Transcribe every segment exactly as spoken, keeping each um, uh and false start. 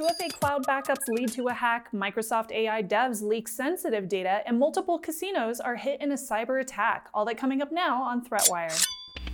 two F A cloud backups lead to a hack, Microsoft A I devs leak sensitive data, and multiple casinos are hit in a cyber attack. All that coming up now on ThreatWire.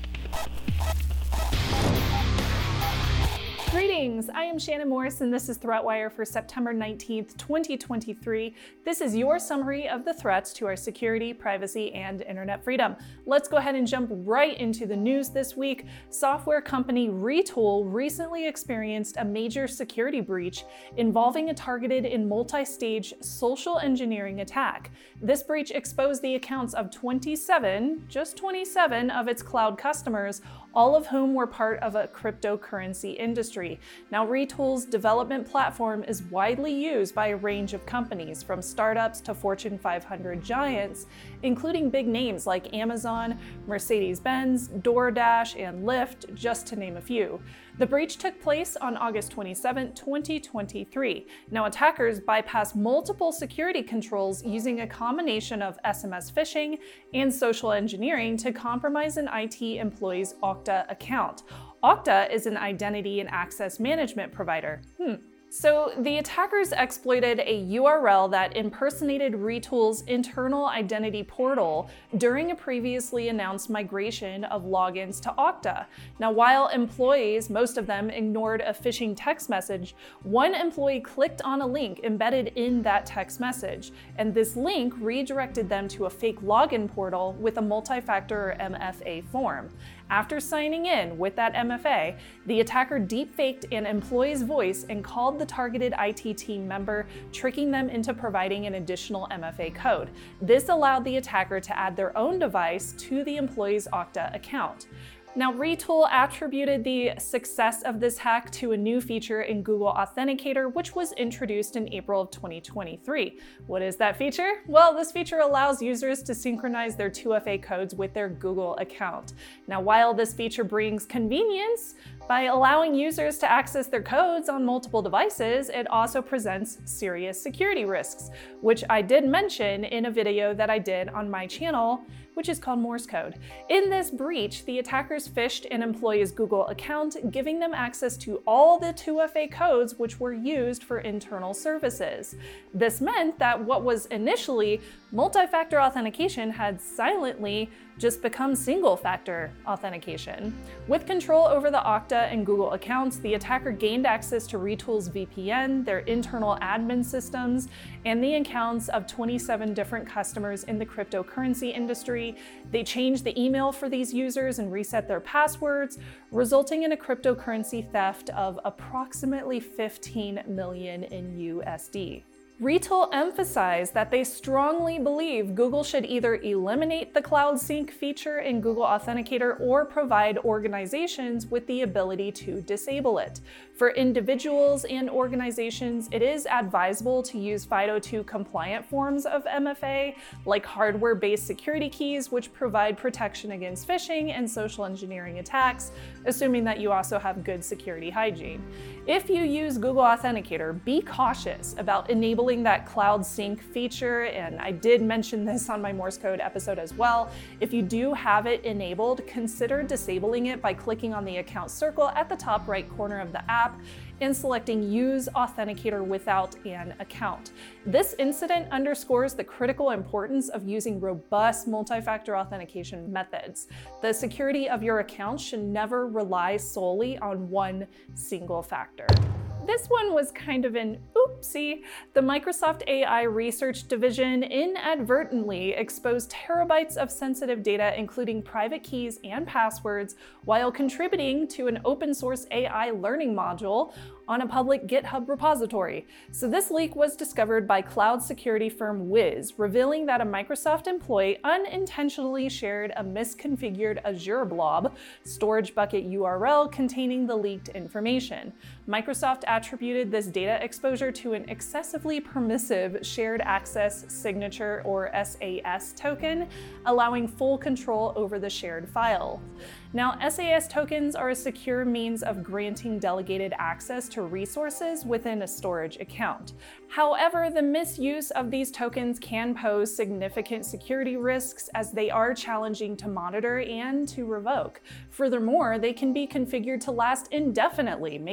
Greetings, I am Shannon Morse and this is ThreatWire for September nineteenth, twenty twenty-three. This is your summary of the threats to our security, privacy, and internet freedom. Let's go ahead and jump right into the news this week. Software company Retool recently experienced a major security breach involving a targeted and multi-stage social engineering attack. This breach exposed the accounts of twenty-seven, just twenty-seven of its cloud customers, all of whom were part of a cryptocurrency industry. Now, Retool's development platform is widely used by a range of companies, from startups to Fortune five hundred giants, including big names like Amazon, Mercedes-Benz, DoorDash, and Lyft, just to name a few. The breach took place on August twenty-seventh, twenty twenty-three. Now, attackers bypassed multiple security controls using a combination of S M S phishing and social engineering to compromise an I T employee's Okta account. Okta is an identity and access management provider. Hmm. So the attackers exploited a U R L that impersonated Retool's internal identity portal during a previously announced migration of logins to Okta. Now, while employees, most of them, ignored a phishing text message, one employee clicked on a link embedded in that text message, and this link redirected them to a fake login portal with a multi-factor M F A form. After signing in with that M F A, the attacker deepfaked an employee's voice and called the targeted I T team member, tricking them into providing an additional M F A code. This allowed the attacker to add their own device to the employee's Okta account. Now, Retool attributed the success of this hack to a new feature in Google Authenticator, which was introduced in April of twenty twenty-three. What is that feature? Well, this feature allows users to synchronize their two F A codes with their Google account. Now, while this feature brings convenience by allowing users to access their codes on multiple devices, it also presents serious security risks, which I did mention in a video that I did on my channel, which is called Morse Code. In this breach, the attackers phished an employee's Google account, giving them access to all the two F A codes which were used for internal services. This meant that what was initially multi-factor authentication had silently just become single-factor authentication. With control over the Okta and Google accounts, the attacker gained access to Retool's V P N, their internal admin systems, and the accounts of twenty-seven different customers in the cryptocurrency industry. They changed the email for these users and reset their passwords, resulting in a cryptocurrency theft of approximately fifteen million in U S D. Retool emphasized that they strongly believe Google should either eliminate the Cloud Sync feature in Google Authenticator or provide organizations with the ability to disable it. For individuals and organizations, it is advisable to use FIDO2 compliant forms of M F A, like hardware-based security keys, which provide protection against phishing and social engineering attacks, assuming that you also have good security hygiene. If you use Google Authenticator, be cautious about enabling that Cloud Sync feature, and I did mention this on my Morse Code episode as well. If you do have it enabled, consider disabling it by clicking on the account circle at the top right corner of the app and selecting Use Authenticator without an account. This incident underscores the critical importance of using robust multi-factor authentication methods. The security of your account should never rely solely on one single factor. This one was kind of an oopsie. The Microsoft A I Research Division inadvertently exposed terabytes of sensitive data, including private keys and passwords, while contributing to an open source A I learning module on a public GitHub repository. So this leak was discovered by cloud security firm Wiz, revealing that a Microsoft employee unintentionally shared a misconfigured Azure blob storage bucket U R L containing the leaked information. Microsoft attributed this data exposure to an excessively permissive shared access signature, or S A S token, allowing full control over the shared file. Now, S A S tokens are a secure means of granting delegated access to resources within a storage account. However, the misuse of these tokens can pose significant security risks, as they are challenging to monitor and to revoke. Furthermore, they can be configured to last indefinitely, making them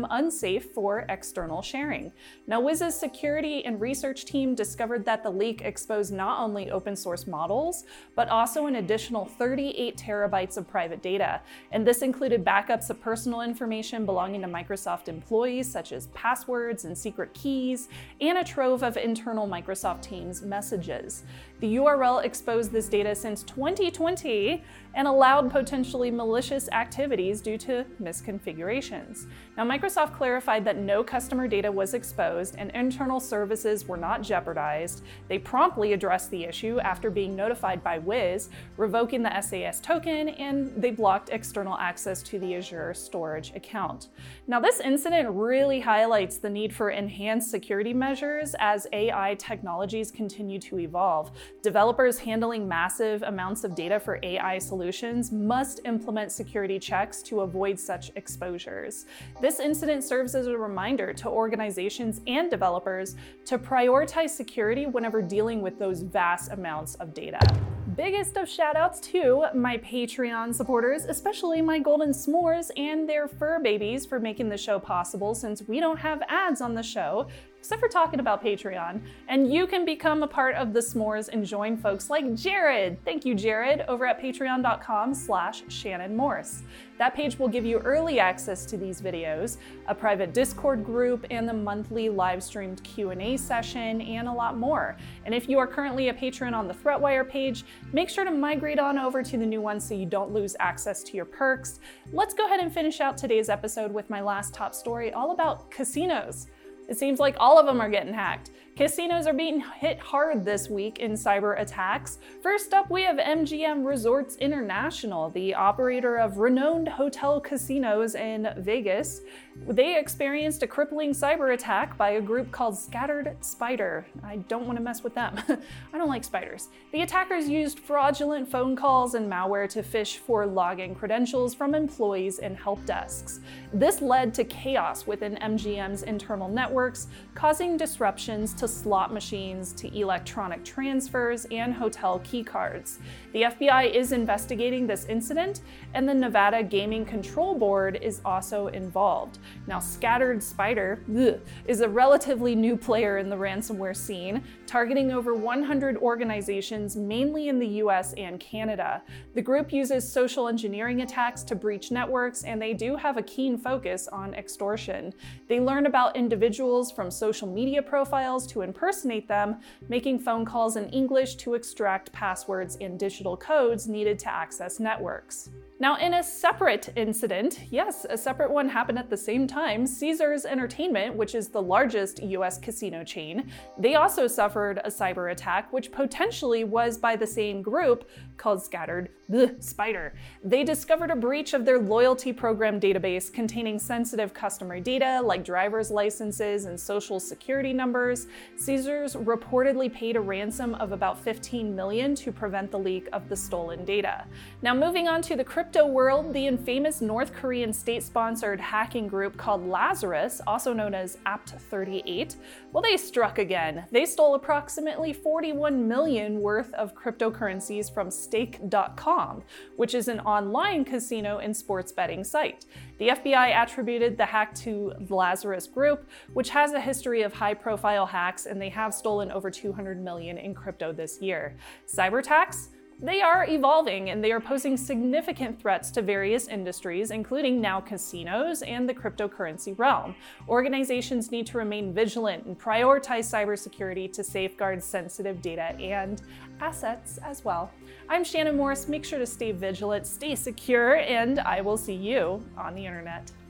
them unsafe for external sharing. Now, Wiz's security and research team discovered that the leak exposed not only open source models, but also an additional thirty-eight terabytes of private data. And this included backups of personal information belonging to Microsoft employees, such as passwords and secret keys, and a trove of internal Microsoft Teams messages. The U R L exposed this data since twenty twenty and allowed potentially malicious activities due to misconfigurations. Now, Microsoft clarified that no customer data was exposed and internal services were not jeopardized. They promptly addressed the issue after being notified by Wiz, revoking the S A S token, and they blocked external access to the Azure storage account. Now, this incident really highlights the need for enhanced security measures as A I technologies continue to evolve. Developers handling massive amounts of data for A I solutions must implement security checks to avoid such exposures. This incident serves as a reminder to organizations and developers to prioritize security whenever dealing with those vast amounts of data. Biggest of shout outs to my Patreon supporters, especially my Golden S'mores and their fur babies for making the show possible, since we don't have ads on the show, except for talking about Patreon. And you can become a part of the S'mores and join folks like Jared. Thank you, Jared, over at patreon.com slash Shannon Morse. That page will give you early access to these videos, a private Discord group, and the monthly live streamed Q and A session, and a lot more. And if you are currently a patron on the ThreatWire page, make sure to migrate on over to the new one so you don't lose access to your perks. Let's go ahead and finish out today's episode with my last top story, all about casinos. It seems like all of them are getting hacked. Casinos are being hit hard this week in cyber attacks. First up, we have M G M Resorts International, the operator of renowned hotel casinos in Vegas. They experienced a crippling cyber attack by a group called Scattered Spider. I don't want to mess with them. I don't like spiders. The attackers used fraudulent phone calls and malware to phish for login credentials from employees and help desks. This led to chaos within M G M's internal networks, causing disruptions to slot machines, to electronic transfers, and hotel key cards. The F B I is investigating this incident, and the Nevada Gaming Control Board is also involved. Now, Scattered Spider ugh, is a relatively new player in the ransomware scene, targeting over one hundred organizations, mainly in the U S and Canada. The group uses social engineering attacks to breach networks, and they do have a keen focus on extortion. They learn about individuals from social media profiles to impersonate them, making phone calls in English to extract passwords and digital codes needed to access networks. Now, in a separate incident, yes, a separate one happened at the same time, Caesars Entertainment, which is the largest U S casino chain, they also suffered a cyber attack, which potentially was by the same group called Scattered ugh, Spider. They discovered a breach of their loyalty program database containing sensitive customer data like driver's licenses and social security numbers. Caesars reportedly paid a ransom of about fifteen million dollars to prevent the leak of the stolen data. Now, moving on to the crypto world, the infamous North Korean state-sponsored hacking group called Lazarus, also known as Apt thirty-eight, well, they struck again. They stole approximately forty-one million dollars worth of cryptocurrencies from stake dot com, which is an online casino and sports betting site. The F B I attributed the hack to the Lazarus Group, which has a history of high-profile hacks, and they have stolen over two hundred million dollars in crypto this year. Cyber attacks? They are evolving, and they are posing significant threats to various industries, including now casinos and the cryptocurrency realm. Organizations need to remain vigilant and prioritize cybersecurity to safeguard sensitive data and assets as well. I'm Shannon Morse. Make sure to stay vigilant, stay secure, and I will see you on the internet.